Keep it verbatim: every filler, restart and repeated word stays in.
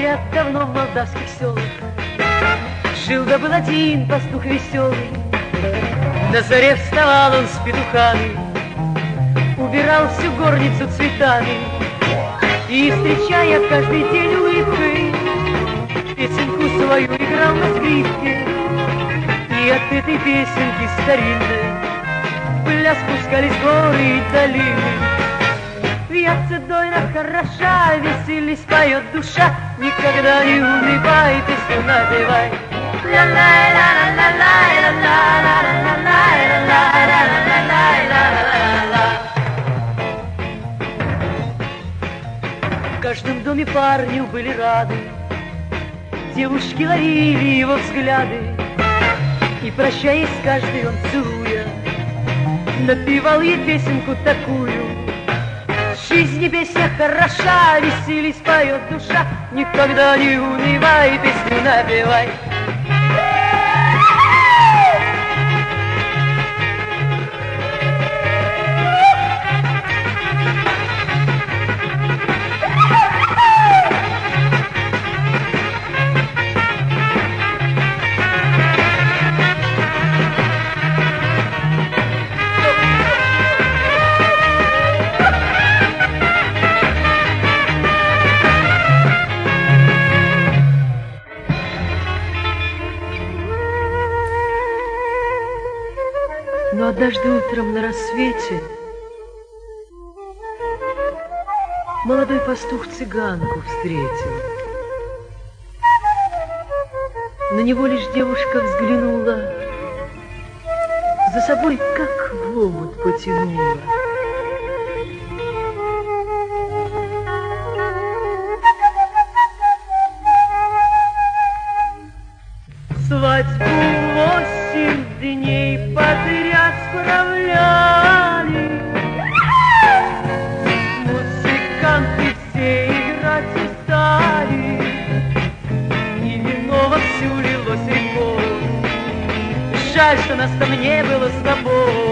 Говорят, давно в молдавских селах жил да был один пастух веселый. На заре вставал он с петухами, убирал всю горницу цветами, и, встречая каждый день улыбкой, песенку свою играл на скрипке. И от этой песенки старинной в пляс спускались горы и долины. Вьется дойна хороша, веселись поет душа, никогда не унывай, песню напевай. В каждом доме парню были рады, девушки ловили его взгляды, и, прощаясь с каждой, он целуя напевал ей песенку такую. Жизнь и песня хороша, веселись поет душа, никогда не унывай, песню напевай. Но однажды утром на рассвете молодой пастух цыганку встретил. На него лишь девушка взглянула, за собой как в омут потянула. Свадьбу восемь дней подряд справляли, музыканты все играть устали, и вино вовсю лилось рекой. Жаль, что нас там не было с тобой.